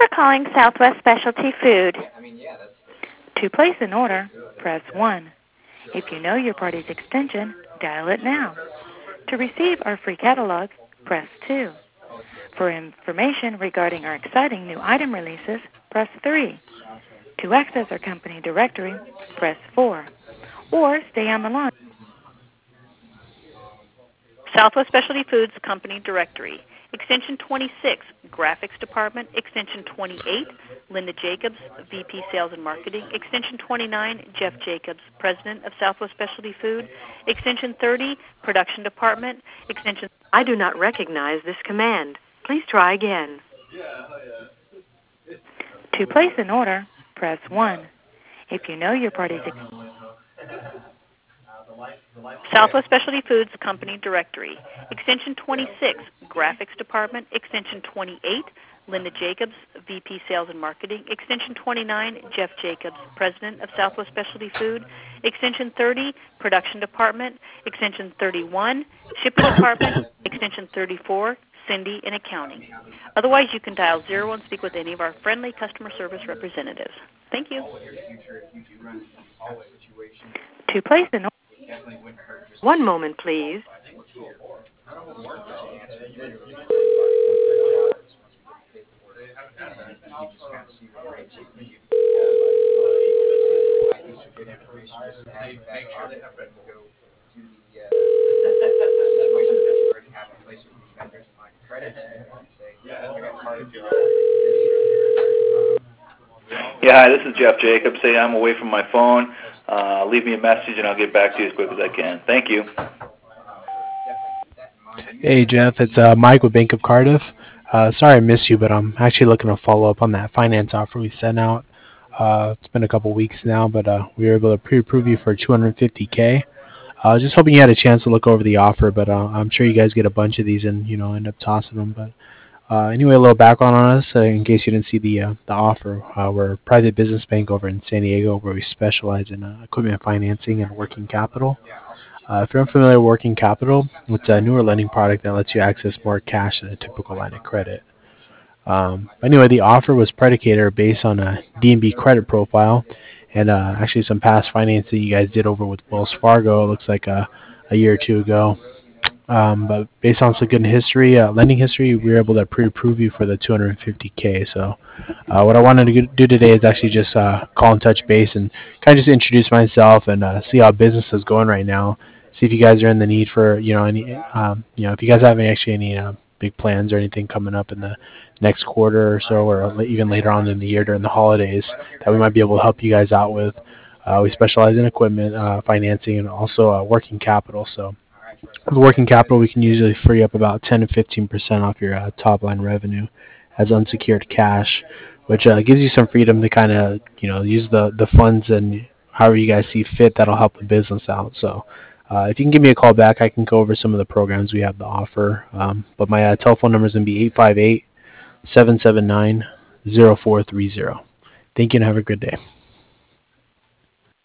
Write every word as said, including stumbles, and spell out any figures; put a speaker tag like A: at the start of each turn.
A: for calling Southwest Specialty Food. To place an order, press one. If you know your party's extension, dial it now. To receive our free catalog, press two. For information regarding our exciting new item releases, press three. To access our company directory, press four. Or stay on the line. Southwest Specialty Foods Company Directory. Extension twenty-six, Graphics Department. Extension twenty-eight, Linda Jacobs, V P Sales and Marketing. Extension twenty-nine, Jeff Jacobs, President of Southwest Specialty Food. Extension thirty, Production Department. Extension... I do not recognize this command. Please try again. To place an order, press one. If you know your party's... Southwest Specialty Foods Company Directory. Extension twenty-six, Graphics Department. Extension twenty-eight, Linda Jacobs, V P Sales and Marketing. Extension twenty-nine, Jeff Jacobs, President of Southwest Specialty Food. Extension thirty, Production Department. Extension thirty-one, Shipping Department. Extension thirty-four, Cindy in Accounting. Otherwise, you can dial zero and speak with any of our friendly customer service representatives. Thank you. To place an order... One moment, please.
B: Yeah, hi, this is Jeff Jacobs. Hey, I'm away from my phone. Uh, leave me a message and I'll get back to you as quick as I can. Thank you.
C: Hey, Jeff. It's uh, Mike with Bank of Cardiff. Uh, sorry I missed you, but I'm actually looking to follow up on that finance offer we sent out. Uh, it's been a couple weeks now, but uh, we were able to pre-approve you for two hundred fifty K. I was just hoping you had a chance to look over the offer, but uh, I'm sure you guys get a bunch of these and, you know, end up tossing them. But uh, anyway, a little background on us, uh, in case you didn't see the uh, the offer. Uh, we're a private business bank over in San Diego where we specialize in uh, equipment financing and working capital. Uh, if you're unfamiliar with working capital, it's a newer lending product that lets you access more cash than a typical line of credit. Um, anyway, the offer was predicated or based on a D and B credit profile and uh, actually some past financing you guys did over with Wells Fargo, it looks like a, a year or two ago. Um, but based on some good history, uh, lending history, we were able to pre-approve you for the two hundred fifty K. So uh, what I wanted to do today is actually just uh, call and touch base and kind of just introduce myself and uh, see how business is going right now. See if you guys are in the need for, you know, any, um, you know, if you guys have any, actually any uh, big plans or anything coming up in the next quarter or so, or even later on in the year during the holidays that we might be able to help you guys out with. Uh, we specialize in equipment uh, financing and also uh, working capital. So with working capital, we can usually free up about ten to fifteen percent off your uh, top line revenue as unsecured cash, which uh, gives you some freedom to kind of, you know, use the, the funds and however you guys see fit that'll help the business out. So uh, if you can give me a call back, I can go over some of the programs we have to offer. Um, but my uh, telephone number is going to be eight five eight, seven seven nine, zero four three zero. Thank you and have a good day.